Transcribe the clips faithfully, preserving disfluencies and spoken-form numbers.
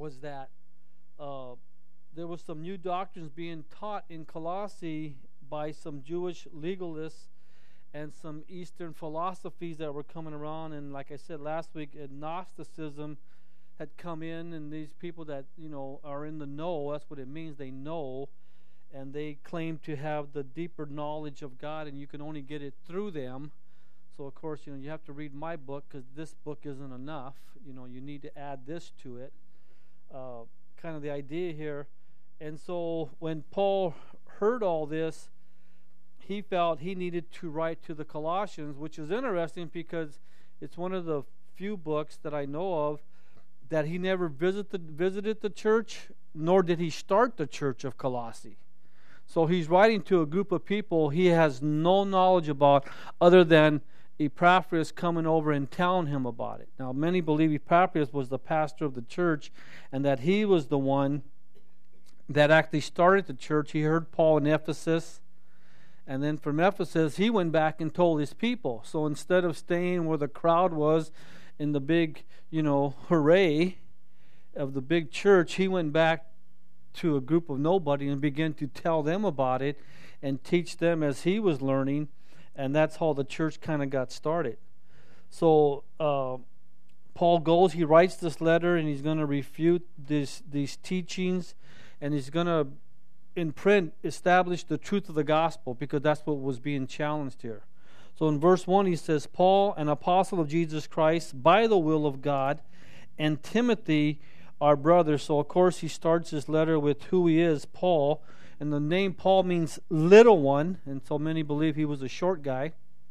was that uh, there was some new doctrines being taught in Colossae by some Jewish legalists and some Eastern philosophies that were coming around. And like I said last week, Gnosticism had come in, and these people that, you know, are in the know, that's what it means, they know, and they claim to have the deeper knowledge of God, and you can only get it through them. So, of course, you know, you have to read my book, because this book isn't enough. You know, you need to add this to it. Uh, kind of the idea here. And so when Paul heard all this, he felt he needed to write to the Colossians, which is interesting because it's one of the few books that I know of that he never visited, visited the church, nor did he start the church of Colossae. So he's writing to a group of people he has no knowledge about other than Epaphras coming over and telling him about it. Now, many believe Epaphras was the pastor of the church and that he was the one that actually started the church. He heard Paul in Ephesus, and then from Ephesus, he went back and told his people. So instead of staying where the crowd was in the big, you know, hooray of the big church, he went back to a group of nobody and began to tell them about it and teach them as he was learning. And that's how the church kind of got started. So uh, Paul goes, he writes this letter, and he's going to refute this, these teachings, and he's going to, in print, establish the truth of the gospel, because that's what was being challenged here. So in verse one, he says, Paul, an apostle of Jesus Christ, by the will of God, and Timothy, our brother. So, of course, he starts his letter with who he is, Paul. And the name Paul means little one, and so many believe he was a short guy.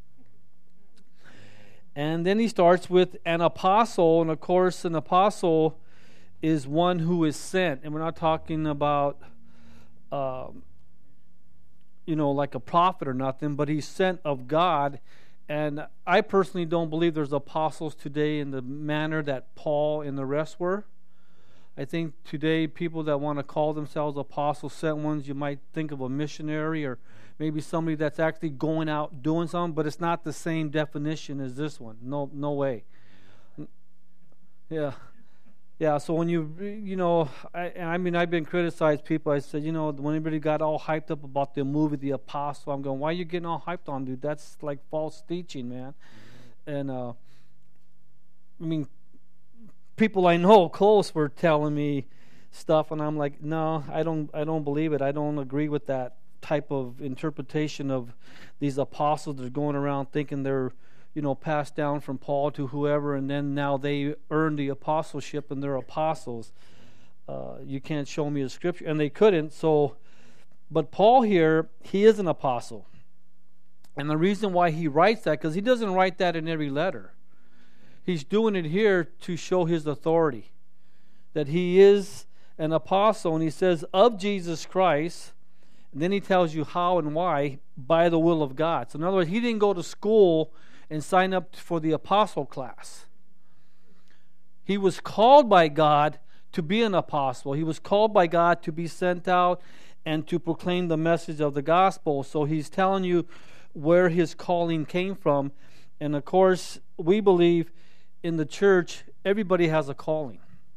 And then he starts with an apostle, and of course an apostle is one who is sent. And we're not talking about, um, you know, like a prophet or nothing, but he's sent of God. And I personally don't believe there's apostles today in the manner that Paul and the rest were. I think today people that want to call themselves apostles, sent ones, you might think of a missionary or maybe somebody that's actually going out doing something, but it's not the same definition as this one. No, no way. Yeah, yeah. So when you, you know, I, I mean, I've been criticized. People, I said, you know, when everybody got all hyped up about the movie The Apostle, I'm going, why are you getting all hyped on, dude? That's like false teaching, man. And uh, I mean. People I know close were telling me stuff, and I'm like, no, I don't, I don't believe it. I don't agree with that type of interpretation of these apostles that are going around thinking they're, you know, passed down from Paul to whoever, and then now they earn the apostleship and they're apostles. Uh, you can't show me a scripture, and they couldn't. So, but Paul here, he is an apostle, and the reason why he writes that, because he doesn't write that in every letter. He's doing it here to show his authority, that he is an apostle, and he says, of Jesus Christ, and then he tells you how and why, by the will of God. So in other words, he didn't go to school and sign up for the apostle class. He was called by God to be an apostle. He was called by God to be sent out and to proclaim the message of the gospel. So he's telling you where his calling came from. And of course, we believe in the church, everybody has a calling.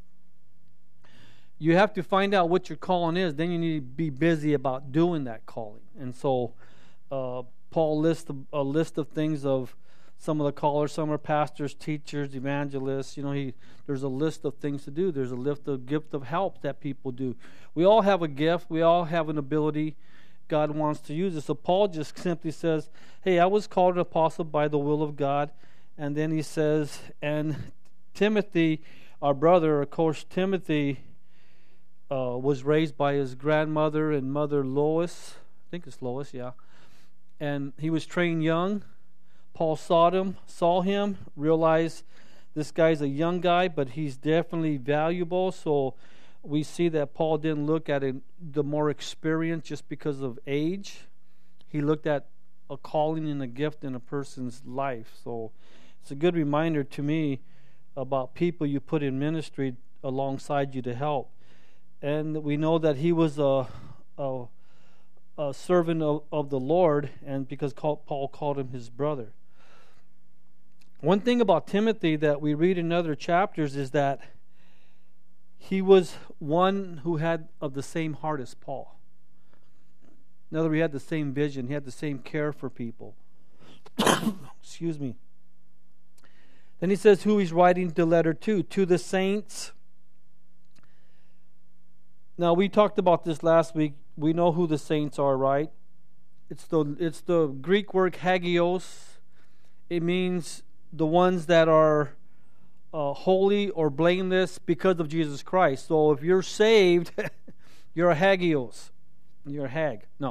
You have to find out what your calling is. Then you need to be busy about doing that calling. And so uh, Paul lists a, a list of things of some of the callers. Some are pastors, teachers, evangelists. You know, he there's a list of things to do. There's a list of gift of help that people do. We all have a gift. We all have an ability God wants to use it. So Paul just simply says, hey, I was called an apostle by the will of God. And then he says, and Timothy, our brother, of course, Timothy uh, was raised by his grandmother and mother Lois. I think it's Lois, yeah. And he was trained young. Paul saw him, saw him, realized this guy's a young guy, but he's definitely valuable. So we see that Paul didn't look at it, the more experience just because of age. He looked at a calling and a gift in a person's life. So it's a good reminder to me about people you put in ministry alongside you to help. And we know that he was a, a, a servant of, of the Lord, and because Paul called him his brother. One thing about Timothy that we read in other chapters is that he was one who had of the same heart as Paul. In other words, he had the same vision. He had the same care for people. Excuse me. Then he says who he's writing the letter to. To the saints. Now, we talked about this last week. We know who the saints are, right? It's the it's the Greek word hagios. It means the ones that are uh, holy or blameless because of Jesus Christ. So if you're saved, you're a hagios. You're a hag. No.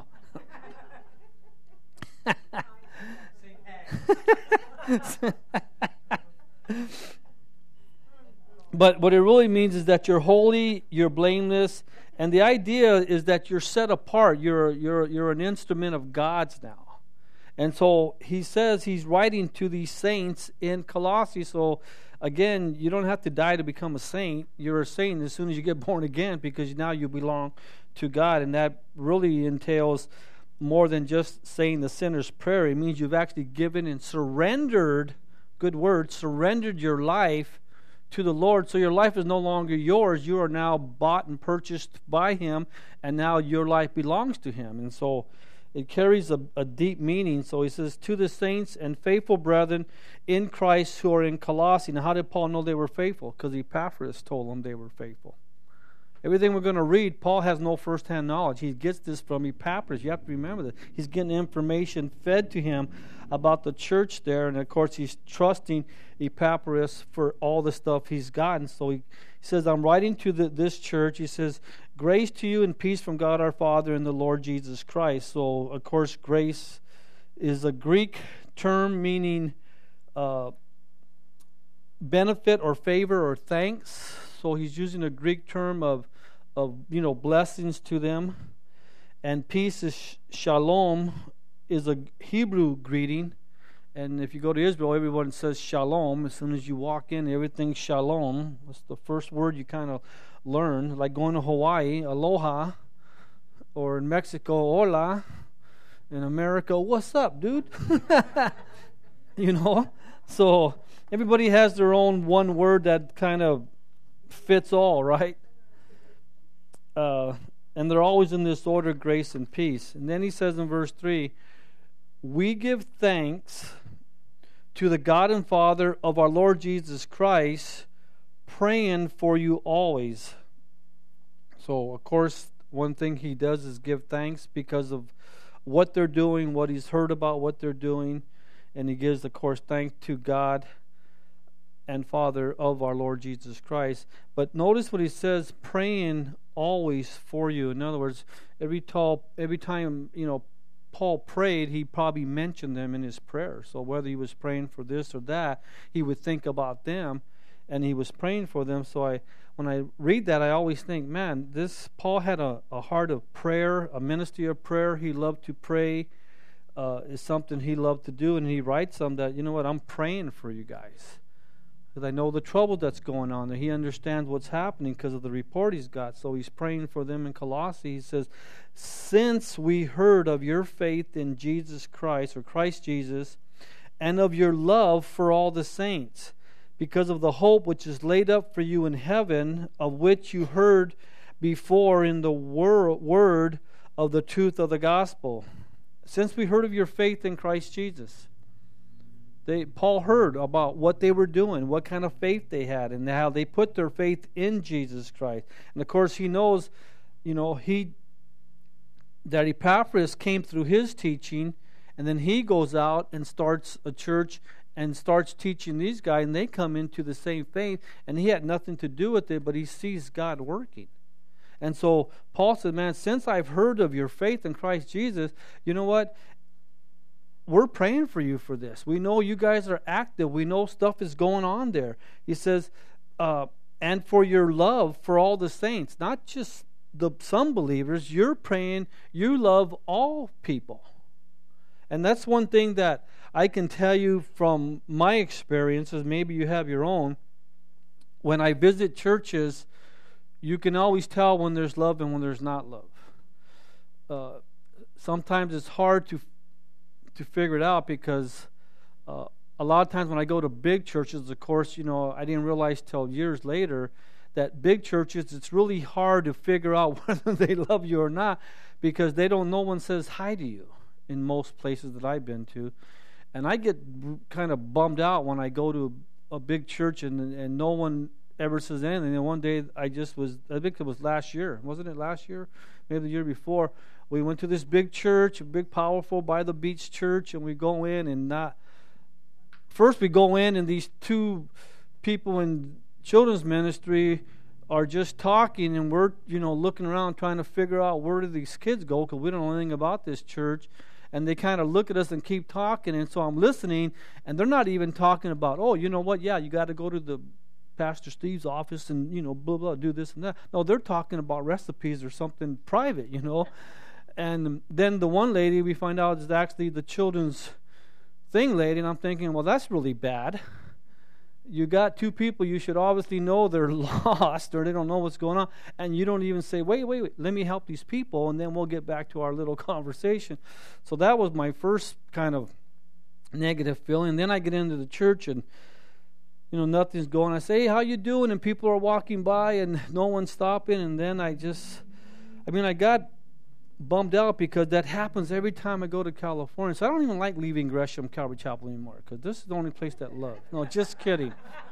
But what it really means is that you're holy, you're blameless, and the idea is that you're set apart. You're you're you're an instrument of God's now. And so he says he's writing to these saints in Colossae. So again, you don't have to die to become a saint. You're a saint as soon as you get born again, because now you belong to God, and that really entails more than just saying the sinner's prayer. It means you've actually given and surrendered, good word, surrendered your life to the Lord. So your life is no longer yours. You are now bought and purchased by Him, and now your life belongs to Him. And so it carries a, a deep meaning. So he says, to the saints and faithful brethren in Christ who are in Colossae. Now, how did Paul know they were faithful? Because Epaphras told them they were faithful. Everything we're going to read, Paul has no first-hand knowledge. He gets this from Epaphras. You have to remember that. He's getting information fed to him about the church there. And, of course, he's trusting Epaphras for all the stuff he's gotten. So he, he says, I'm writing to the, this church. He says, grace to you and peace from God our Father and the Lord Jesus Christ. So, of course, grace is a Greek term meaning uh, benefit or favor or thanks. So he's using a Greek term of, of you know, blessings to them. And peace is shalom, is a Hebrew greeting. And if you go to Israel, everyone says shalom. As soon as you walk in, everything's shalom. That's the first word you kind of learn. Like going to Hawaii, aloha. Or in Mexico, hola. In America, what's up, dude? You know? So everybody has their own one word that kind of fits all, right? Uh, and they're always in this order, grace and peace. And then he says in verse three, we give thanks to the God and Father of our Lord Jesus Christ, praying for you always. So, of course, one thing he does is give thanks because of what they're doing, what he's heard about what they're doing. And he gives, of course, thanks to God and Father of our Lord Jesus Christ. But notice what he says, praying always for you. In other words, every, tall, every time, you know, Paul prayed, he probably mentioned them in his prayer. So whether he was praying for this or that, he would think about them, and he was praying for them. So I, when I read that, I always think, man, this Paul had a, a heart of prayer, a ministry of prayer. He loved to pray. Uh, is something he loved to do, and he writes them that, you know what, I'm praying for you guys. Because I know the trouble that's going on there. He understands what's happening because of the report he's got. So he's praying for them in Colossae. He says, since we heard of your faith in Jesus Christ, or Christ Jesus, and of your love for all the saints, because of the hope which is laid up for you in heaven, of which you heard before in the wor- word of the truth of the gospel. Since we heard of your faith in Christ Jesus. They, Paul heard about what they were doing, what kind of faith they had, and how they put their faith in Jesus Christ. And of course, he knows, you know, he that Epaphras came through his teaching, and then he goes out and starts a church and starts teaching these guys, and they come into the same faith, and he had nothing to do with it, but he sees God working. And so Paul said, man, since I've heard of your faith in Christ Jesus, you know what? We're praying for you for this. We know you guys are active. We know stuff is going on there. He says, uh, and for your love for all the saints, not just the some believers. You're praying, you love all people. And that's one thing that I can tell you from my experiences, maybe you have your own. When I visit churches, you can always tell when there's love and when there's not love. Uh, sometimes it's hard to to figure it out because uh, a lot of times when I go to big churches, of course, you know, I didn't realize till years later that big churches, it's really hard to figure out whether they love you or not, because they don't, no one says hi to you in most places that I've been to. And I get kind of bummed out when I go to a big church and and no one ever says anything. And one day I just was, I think it was last year, wasn't it last year? Maybe the year before. We went to this big church, a big, powerful, by the beach church, and we go in and not, first we go in and these two people in children's ministry are just talking, and we're, you know, looking around trying to figure out where do these kids go, because we don't know anything about this church. And they kind of look at us and keep talking, and so I'm listening, and they're not even talking about, oh, you know what, yeah, you got to go to the Pastor Steve's office and, you know, blah, blah, do this and that. No, they're talking about recipes or something private, you know. And then the one lady we find out is actually the children's thing lady, and I'm thinking, well, that's really bad. You got two people you should obviously know they're lost or they don't know what's going on, and you don't even say, wait, wait, wait, let me help these people, and then we'll get back to our little conversation. So that was my first kind of negative feeling. Then I get into the church, and you know, nothing's going. I say, hey, how you doing? And people are walking by, and no one's stopping, and then I just, I mean, I got bummed out because that happens every time I go to California. So I don't even like leaving Gresham Calvary Chapel anymore, because this is the only place that loves. No, just kidding.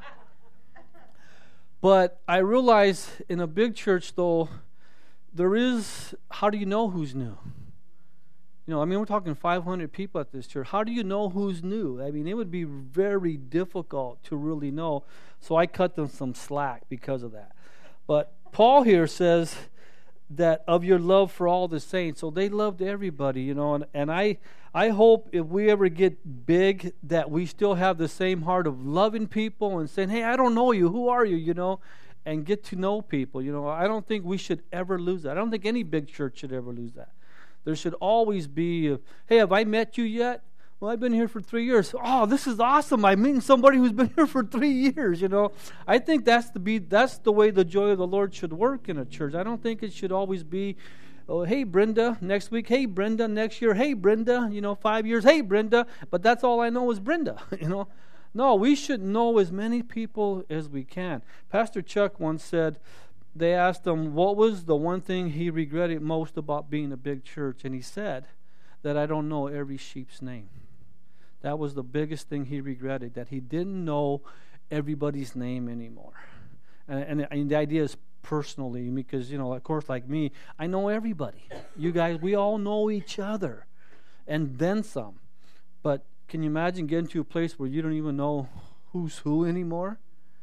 But I realize in a big church, though, there is, how do you know who's new? You know, I mean, we're talking five hundred people at this church. How do you know who's new? I mean, it would be very difficult to really know. So I cut them some slack because of that. But Paul here says that of your love for all the saints. So they loved everybody, you know, and, and I I hope if we ever get big that we still have the same heart of loving people and saying, hey, I don't know you, who are you, you know, and get to know people, you know. I don't think we should ever lose that. I don't think any big church should ever lose that. There should always be, a, hey, have I met you yet? Well, I've been here for three years. Oh, this is awesome. I'm meeting somebody who's been here for three years, you know. I think that's the be that's the way the joy of the Lord should work in a church. I don't think it should always be, oh, hey, Brenda, next week. Hey, Brenda, next year. Hey, Brenda, you know, five years. Hey, Brenda. But that's all I know is Brenda, you know. No, we should know as many people as we can. Pastor Chuck once said, they asked him, what was the one thing he regretted most about being a big church? And he said that I don't know every sheep's name. That was the biggest thing he regretted, that he didn't know everybody's name anymore. And, and, and the idea is personally, because, you know, of course, like me, I know everybody. You guys, we all know each other, and then some. But can you imagine getting to a place where you don't even know who's who anymore?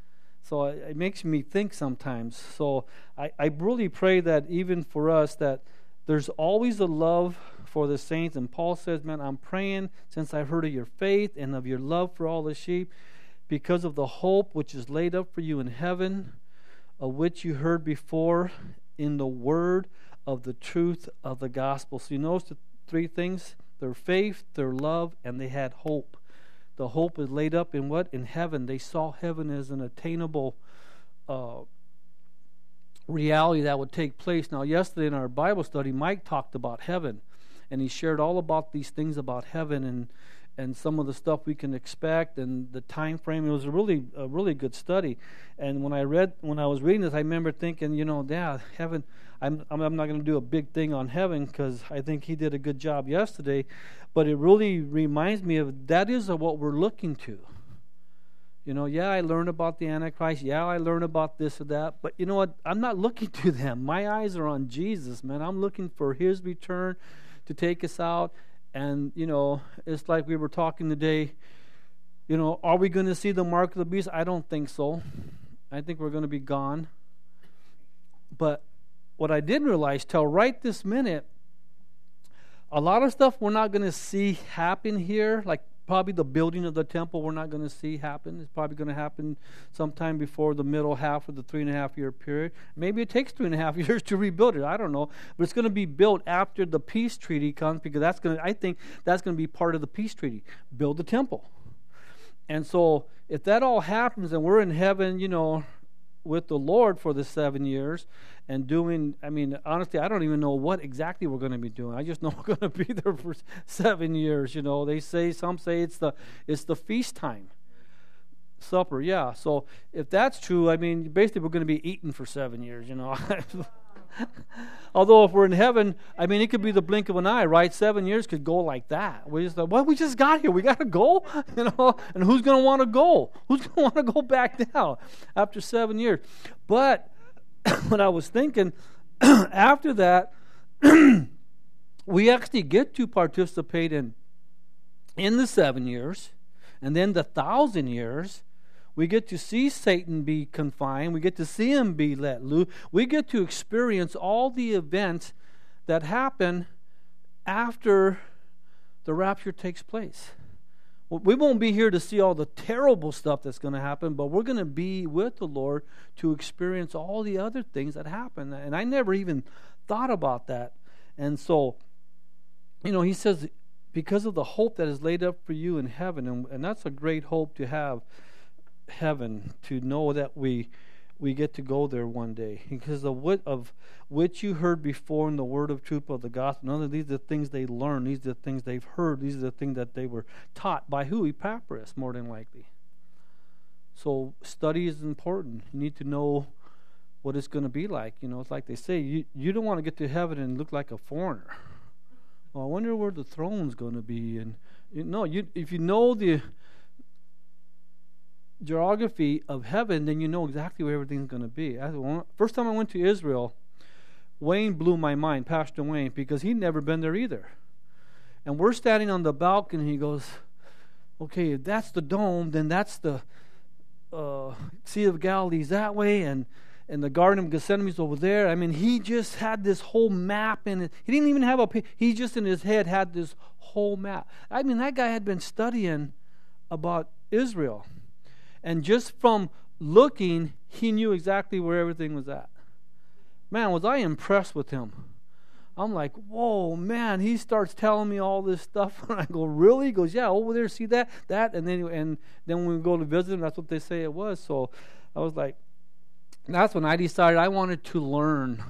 So it, it makes me think sometimes. So I, I really pray that even for us, that there's always a love for the saints. And Paul says, man, I'm praying since I've heard of your faith and of your love for all the sheep, because of the hope which is laid up for you in heaven, of which you heard before in the word of the truth of the gospel. So you notice the three things: their faith, their love, and they had hope. The hope is laid up in what? In heaven. They saw heaven as an attainable uh reality that would take place. Now, yesterday in our Bible study, Mike talked about heaven, and he shared all about these things about heaven and and some of the stuff we can expect and the time frame. It was a really a really good study. And when I read when I was reading this, I remember thinking, you know, yeah, heaven. I'm I'm not going to do a big thing on heaven because I think he did a good job yesterday, but it really reminds me of that is what we're looking to. You know, yeah, I learned about the Antichrist. Yeah, I learned about this or that. But you know what? I'm not looking to them. My eyes are on Jesus, man. I'm looking for his return to take us out. And, you know, it's like we were talking today. You know, are we going to see the mark of the beast? I don't think so. I think we're going to be gone. But what I didn't realize till right this minute, a lot of stuff we're not going to see happen here, like probably the building of the temple we're not going to see happen. It's probably going to happen sometime before the middle half of the three and a half year period. Maybe it takes three and a half years to rebuild it. I don't know. But it's going to be built after the peace treaty comes, because that's going to, I think that's going to be part of the peace treaty. Build the temple. And so if that all happens and we're in heaven, you know, with the Lord for the seven years and doing, I mean, honestly, I don't even know what exactly we're going to be doing. I just know we're going to be there for seven years, you know. They say, some say it's the it's the feast time. Supper, yeah. So if that's true, I mean, basically we're going to be eating for seven years, you know. Although if we're in heaven, I mean, it could be the blink of an eye, right? Seven years could go like that. We just thought, well, we just got here. We got to go, you know. And who's going to want to go? Who's going to want to go back now after seven years? But when I was thinking, after that, we actually get to participate in in the seven years, and then the thousand years. We get to see Satan be confined. We get to see him be let loose. We get to experience all the events that happen after the rapture takes place. We won't be here to see all the terrible stuff that's going to happen, but we're going to be with the Lord to experience all the other things that happen. And I never even thought about that. And so, you know, he says, because of the hope that is laid up for you in heaven, and, and that's a great hope to have, heaven, to know that we we get to go there one day, because of what of which you heard before in the word of truth of the gospel. None of these are the things they learned. These are the things they've heard. These are the things that they were taught by who? Epaphras, more than likely. So study is important. You need to know what it's going to be like. You know, it's like they say, you you don't want to get to heaven and look like a foreigner. Well, I wonder where the throne's going to be. And you know, you if you know the geography of heaven, then you know exactly where everything's going to be. First time I went to Israel, Wayne blew my mind, Pastor Wayne, because he'd never been there either. And we're standing on the balcony, and he goes, okay, if that's the dome, then that's the uh, Sea of Galilee's that way, and, and the Garden of Gethsemane's over there. I mean, he just had this whole map in it. He didn't even have a, he just in his head had this whole map. I mean, that guy had been studying about Israel. And just from looking, he knew exactly where everything was at. Man, was I impressed with him. I'm like, whoa, man. He starts telling me all this stuff. And I go, really? He goes, yeah, over there, see that, that. And then and then when we go to visit him, that's what they say it was. So I was like, that's when I decided I wanted to learn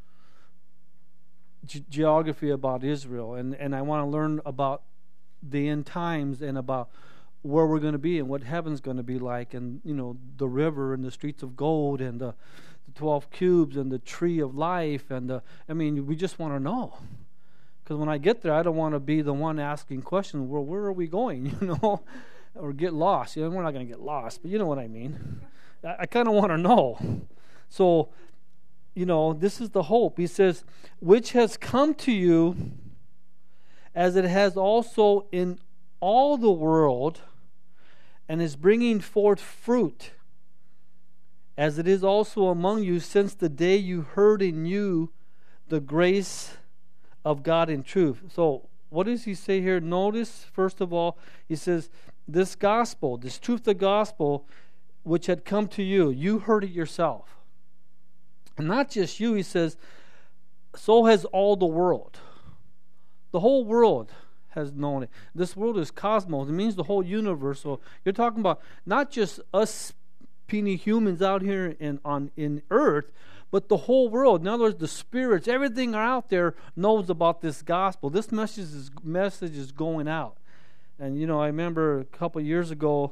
ge- geography about Israel. And, and I want to learn about the end times and about where we're going to be and what heaven's going to be like, and you know, the river and the streets of gold and the, the twelve cubes and the tree of life, and the, I mean, we just want to know, because when I get there, I don't want to be the one asking questions. Well, where are we going? You know, or get lost. You know, we're not going to get lost, but you know what I mean. I, I kind of want to know. So, you know, this is the hope. He says, which has come to you, as it has also in all the world, and is bringing forth fruit, as it is also among you since the day you heard in you the grace of God in truth. So what does he say here? Notice, first of all, he says, this gospel, this truth of the gospel, which had come to you, you heard it yourself. And not just you, he says, so has all the world. The whole world has known it. This world is cosmos. It means the whole universe. So you're talking about not just us puny humans out here in on in earth, but the whole world. In other words, the spirits, everything out there knows about this gospel. This message is message is going out. And you know, I remember a couple of years ago,